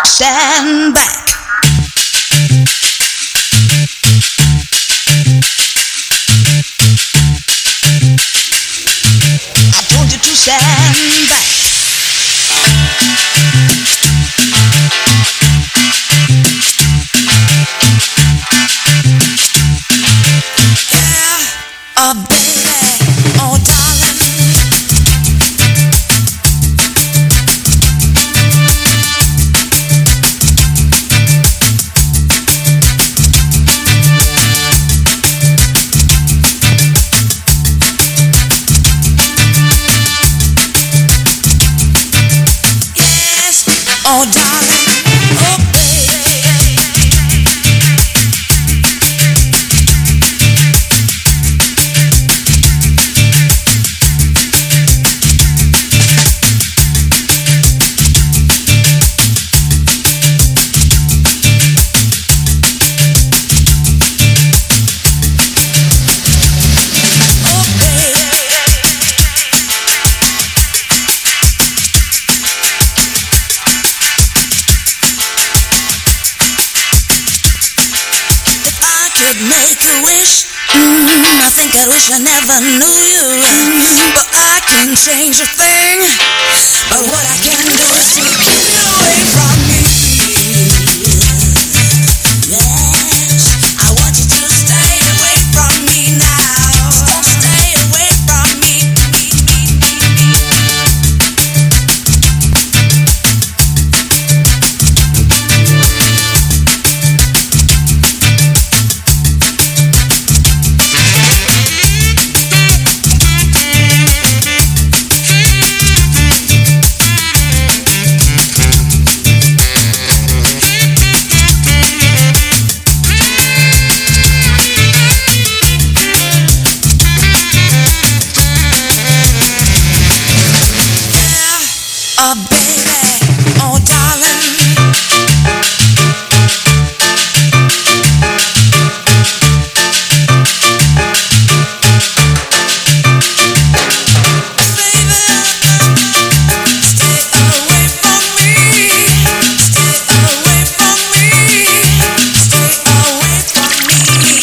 stand back. I told you to stand back. Yeah, oh baby, oh darling. Oh darling, oh make a wish. I think I wish I never knew you. But I can change a thing. But what I can do is to keep you away from me. Yes, I want you to stay away from me now. Stay away from me. Oh baby, oh darling. Baby, stay away from me. Stay away from me. Stay away from me.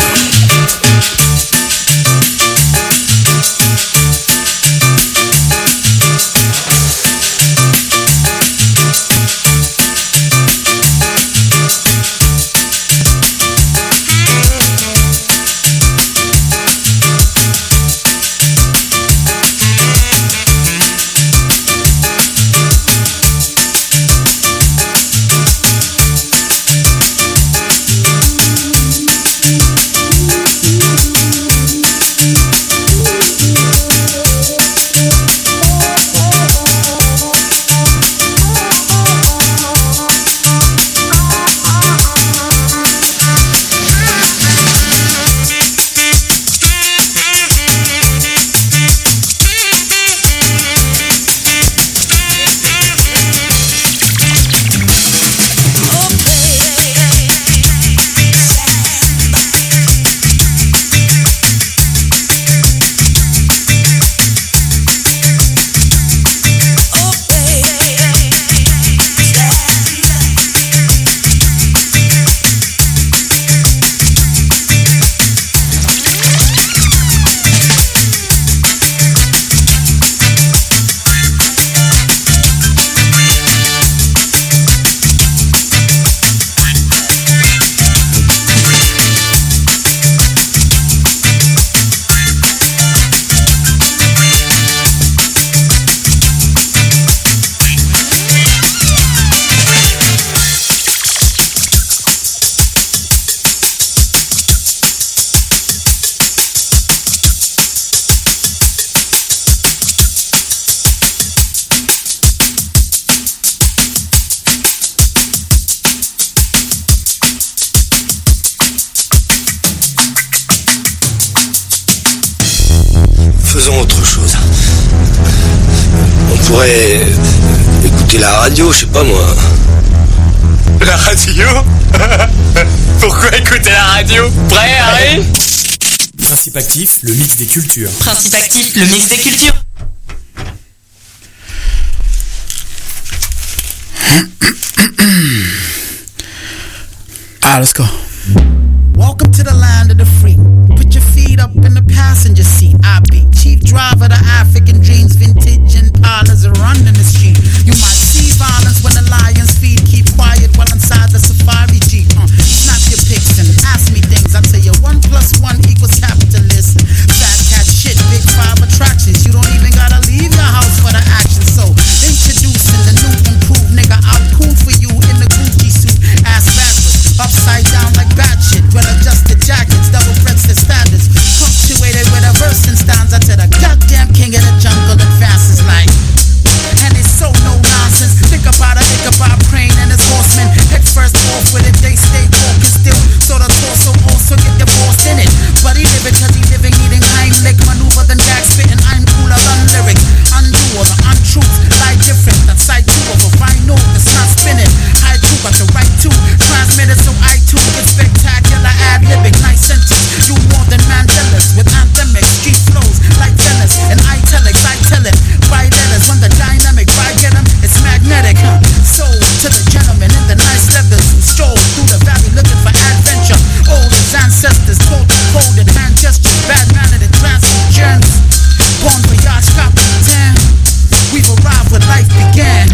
Faisons autre chose. On pourrait écouter la radio, je sais pas moi. La radio? Pourquoi écouter la radio? Prêt, Harry? Principe actif, le mix des cultures. Principe actif, le mix des cultures. Alright, let's go. Welcome to the land of the free. Put your feet up in the passenger seat. I be chief driver, the African dreams. Vintage and parlors are running the street. You might see violence when the lions feed. Keep quiet while inside the safari jeep. Snap your pics and ask me things. I tell you 1 + 1 = capitalist. Fat cat shit, big 5 attractions. You don't even gotta leave your house for the action. So introducing the new improved nigga. I'll coon for you in the Gucci suit. Ass backwards, upside down like bad shit. Well-adjusted jackets, double-breasted standards. Punctuated with a verse and stanza to the goddamn king of the jungle that fastest like. And it's so no nonsense. Think about it, Crane and his horsemen. Head first off with it, they stay walking still. So the torso also get the boss in it. But he live it cause he living, eating Heimlich. Maneuver than Jack spitting, I'm cooler than lyrics. Undo all the untruths, lie different. That's side 2 of a vinyl that's not spinning. I too got the right to transmit it, so I too get spectacular ad-libbing. Nice sentence, you more than Mandela's. With anthemic street flows like Venice. And italics, I tell it by letters. When the dynamic vibe get 'em, it's magnetic. Sold to the gentleman in the nice leathers who stroll through the valley looking for adventure. Old as ancestors, told them folded hand gestures, bad-mannered and transfusions. Bon voyage, Capitan. We've arrived where life began.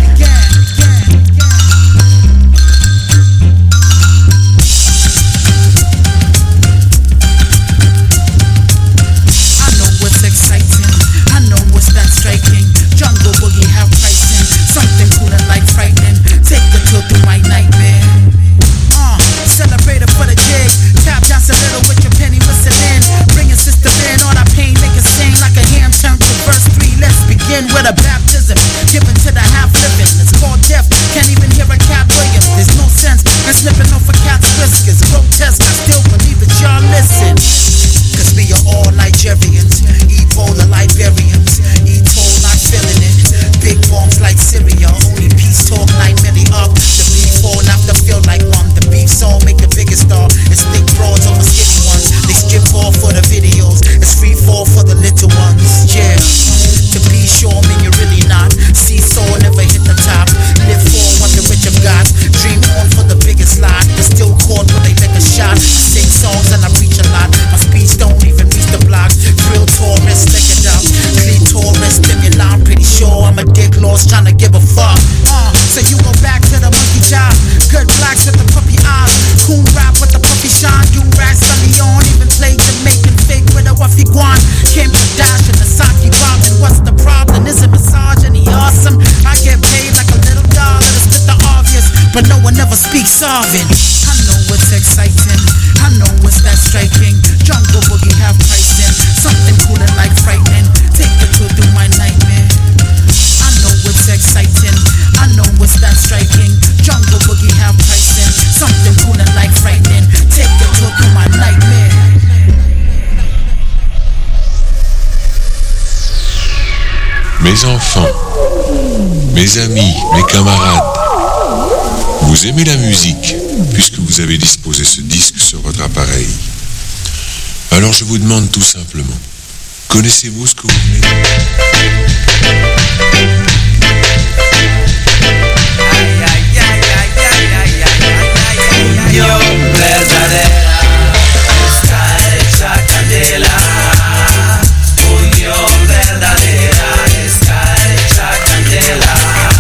I know what's exciting. I know what's that striking. Jungle boogie have pricing. Something cool and like frightening. Take the tour through my nightmare. Celebrate it for the jig. Tap dance a little with your penny whistling. Bring your sister in, all that pain make it sing like a ham turn to verse 3. Let's begin with a baptism given to the half living. It's called death. Can't even hear a cat Williams. There's no sense in slipping off a cat's whiskers. Grotesque, I still believe it, y'all listen. Cause we are all Nigerians, Ebola Liberians, E-toll not feeling it. Big bombs like Syria, only peace talk 9 milli up. The beef all after feel like one. The beef song make the biggest star. It's thick broads over skinny ones. They skip off for the videos. It's free fall for the little ones. Yeah. To be sure, mean you're really not. Seesaw never hit the top. Live for what the rich have got. Dream on for the biggest lot. They're still caught when they make a shot. I sing songs and I preach a lot. My speech don't even reach the blocks. Real tourists, lick it up. Clean tourist, stimuli. I'm pretty sure I'm a dick lost trying to give a fuck. So you go back to the monkey job. Good blacks with the puppy eyes. Cool rap with the puppy shine. You rats Sunny on. Even play Jamaican fake with a waffy guan. Kim Kardashian, the Saki Robin. What's the problem? Is it misogyny awesome? I get paid like a little dollar to spit the obvious, but no one ever speaks Sarvin. I know what's exciting. I know what's that striking. Jungle boogie have pricing. Something cool and like frightening. Take the tour through my nightmare. I know what's exciting. I know what's that striking. Jungle boogie have pricing. Something cool and like frightening. Take the tour through my nightmare. Mes enfants, mes amis, mes camarades, vous aimez la musique puisque vous avez disposé ce disque sur votre appareil. Alors je vous demande tout simplement, connaissez-vous ce que vous venez Unión verdadera está hecha candela. Unión verdadera está hecha candela.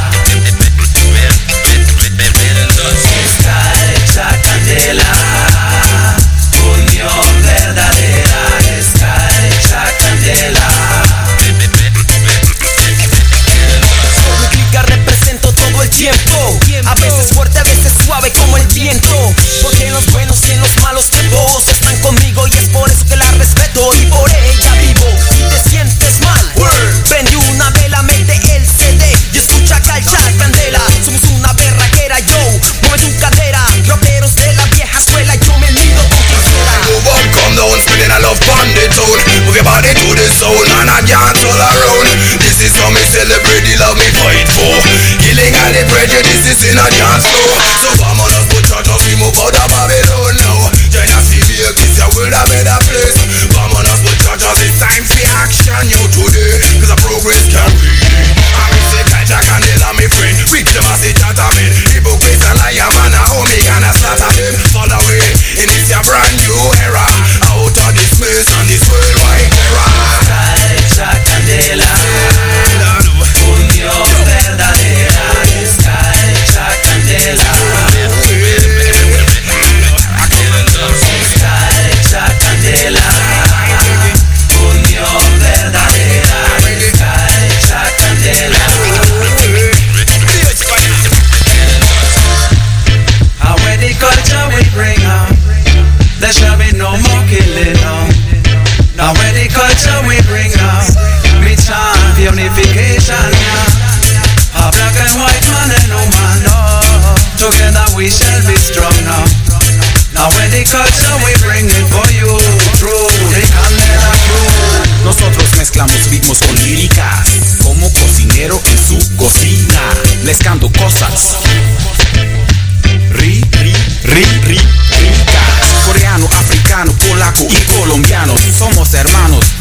Está hecha candela. Unión verdadera está hecha candela.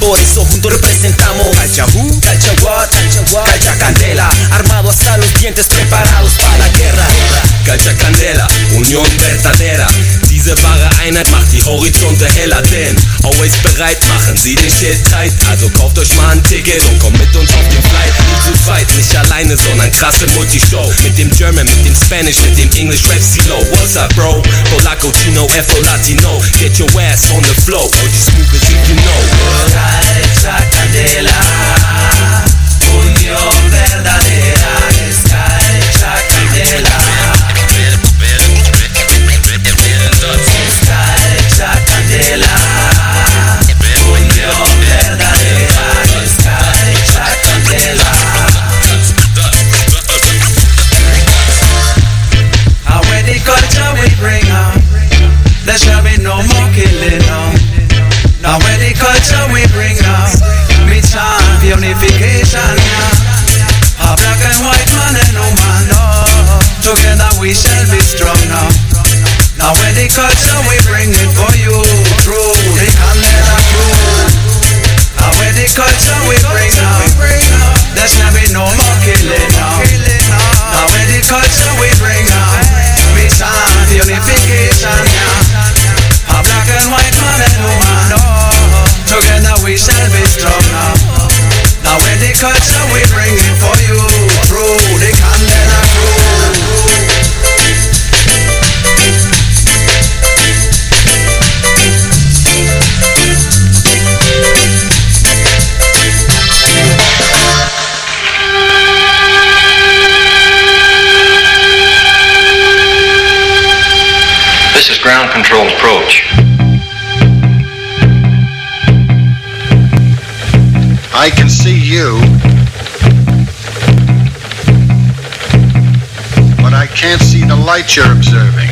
por eso juntos representamos Calcha who, Calcha what, Calcha Candela, armado hasta los dientes, preparados para la guerra. Calcha Candela, Union verdadera. Diese wahre Einheit macht die Horizonte heller, denn always bereit, machen Sie den Shit tight. Also kauft euch mal ein Ticket und kommt mit uns auf den Flight. Nicht zu zweit, nicht alleine, sondern krasse Multishow. Mit dem German, mit dem Spanish, mit dem English Rap CeeLo. What's up, bro? Polaco, Chino, Afro, Latino. Get your ass on the flow, OG smooth as if you know. Calcha Candela, unión verdadera. Es Calcha Candela. Calcha Candela, unión verdadera. Es Calcha Candela. And when the culture we bring on, there shall be no more killing on. Now when the culture we bring on, me chant unification. A black and white man and woman, oh, together we shall be strong now. Now when the culture we bring it for you, through the Candela crew. Now when the culture we bring now, there shall be no more killing now. Now when the culture we bring now, we chant unification. A black and white man and woman, oh, together we shall be strong now. Now when the culture we bring it for you, through the Candela crew. This is ground control approach. I can see you, but I can't see the light you're observing.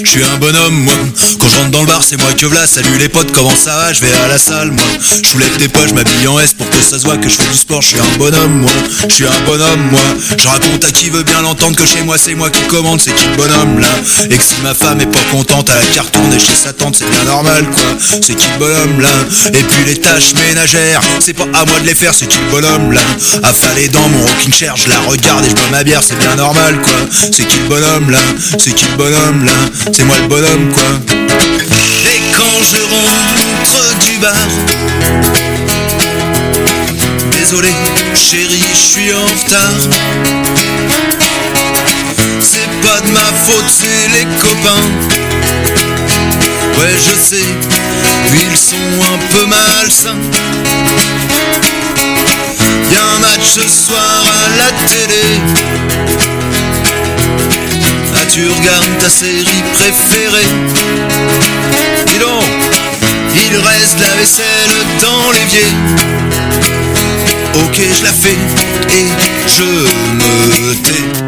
suis un bonhomme moi. Quand je rentre dans le bar c'est moi que v'là. Salut les potes, comment ça va? Je vais à la salle moi. Je soulève des poids, je m'habille en S pour que ça se voit que je fais du sport. Je suis un bonhomme moi, je suis un bonhomme moi. Je raconte à qui veut bien l'entendre que chez moi c'est moi qui commande. C'est qui le bonhomme là? Et que si ma femme est pas contente, à la carte tourne chez sa tante, c'est bien normal quoi. C'est qui le bonhomme là? Et puis les tâches ménagères, c'est pas à moi de les faire. C'est qui le bonhomme là? Affalé dans mon rocking chair, je la regarde et je bois ma bière, c'est bien normal quoi. C'est qui le bonhomme là? C'est qui le bonhomme là? C'est moi le bonhomme quoi. Et quand je rentre du bar, désolé chérie, je suis en retard. C'est pas de ma faute, c'est les copains. Ouais je sais, ils sont un peu malsains. Y'a un match ce soir à la télé. Ah tu regardes ta série préférée. Dis donc, il reste la vaisselle dans l'évier. Ok je la fais et je me tais.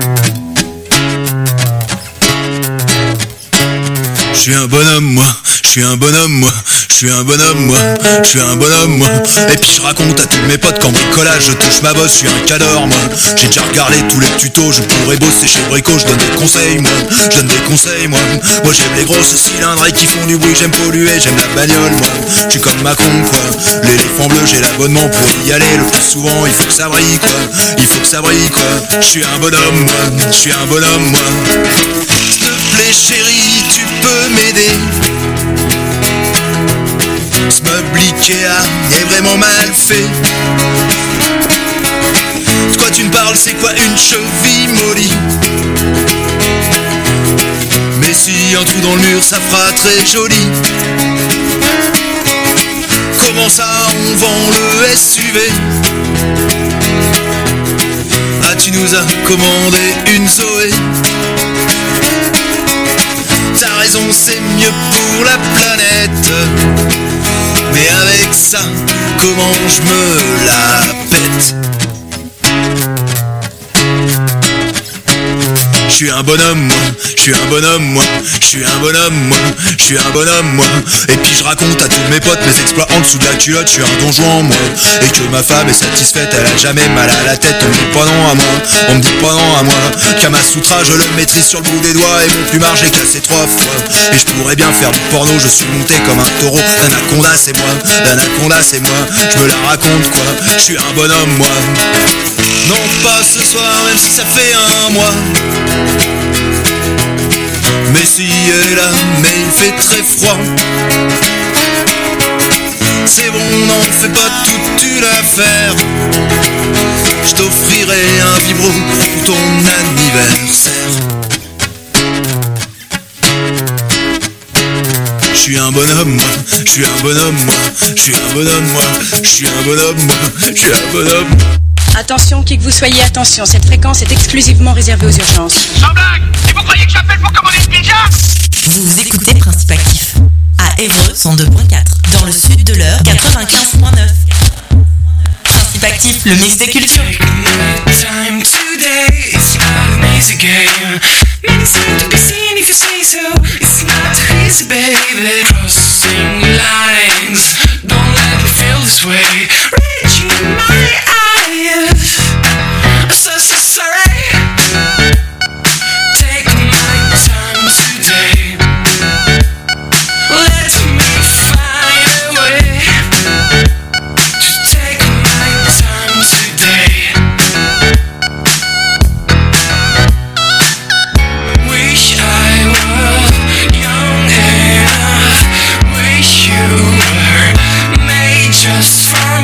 Je suis un bonhomme moi, je suis un bonhomme moi, je suis un bonhomme moi, je suis un bonhomme moi. Et puis je raconte à tous mes potes qu'en bricolage je touche ma bosse, je suis un cador moi. J'ai déjà regardé tous les tutos, je pourrais bosser chez Brico, je donne des conseils moi, je donne des conseils moi. Moi j'aime les grosses cylindres et qui font du bruit, j'aime polluer, j'aime la bagnole moi. Je suis comme Macron quoi, l'éléphant bleu j'ai l'abonnement pour y aller le plus souvent, il faut que ça brille quoi, il faut que ça brille quoi. Je suis un bonhomme moi, je suis un bonhomme moi. S'il te plaît chérie, tu peux m'aider. Ce meuble Ikea est vraiment mal fait. De quoi tu me parles, c'est quoi une cheville mollie? Mais si un trou dans le mur ça fera très joli. Comment ça on vend le SUV? Ah tu nous as commandé une Zoé. T'as raison, c'est mieux pour la planète. Mais avec ça, comment je me la pète? Je suis un bonhomme moi, je suis un bonhomme moi, je suis un bonhomme moi, je suis un bonhomme moi. Et puis je raconte à tous mes potes mes exploits en dessous de la culotte, je suis un donjon moi. Et que ma femme est satisfaite, elle a jamais mal à la tête. On me dit pas non à moi, on me dit pas non à moi. Kamasutra je le maîtrise sur le bout des doigts. Et mon plumard j'ai cassé 3 fois. Et je pourrais bien faire du porno, je suis monté comme un taureau. L'anaconda c'est moi, l'anaconda c'est moi. Je me la raconte quoi, je suis un bonhomme moi. Non pas ce soir même si ça fait un mois. Messi est là mais il fait très froid. C'est bon, n'en fais pas toute une affaire. Je t'offrirai un vibro pour ton anniversaire. Je suis un bonhomme moi, je suis un bonhomme moi, je suis un bonhomme moi, je suis un bonhomme moi, je suis un bonhomme. Attention, qui que vous soyez, attention, cette fréquence est exclusivement réservée aux urgences. Sans blague! Et vous croyez que j'appelle pour commander une pizza? Vous écoutez Principe Actif à Évreux 102.4, dans le sud de l'heure 95.9. Principe Actif, le mix des cultures. Time today, it's not an easy game. Minutes to be seen if you say so. It's not easy, baby. Crossing lines, don't let me feel this way. Reaching my eyes, I'm so sorry. Take my time today. Let me find a way to take my time today. Wish I were young enough. Wish you were made just for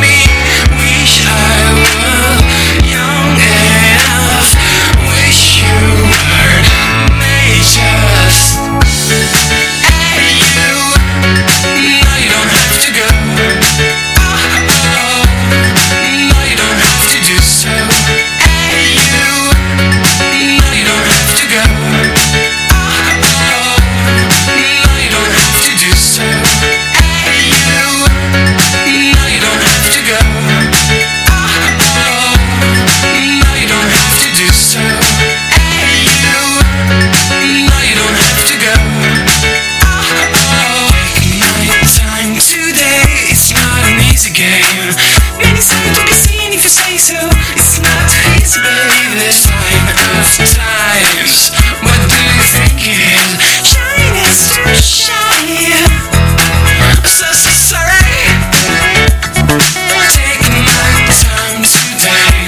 times. What do you think it is? Shine is too shiny. So sorry. Take my time today.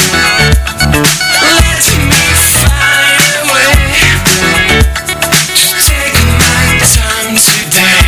Let me find a way to take my time today.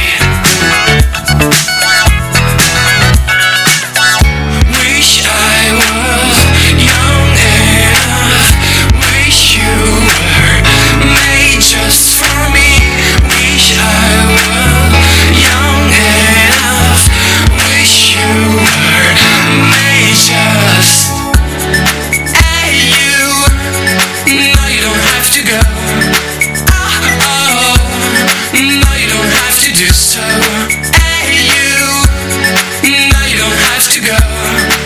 Wish I was young enough. Wish you were made just for me. Wish I was young enough. Wish you were made just. Hey you, no you don't have to go. Oh, no you don't have to do so. Hey you, no you don't have to go.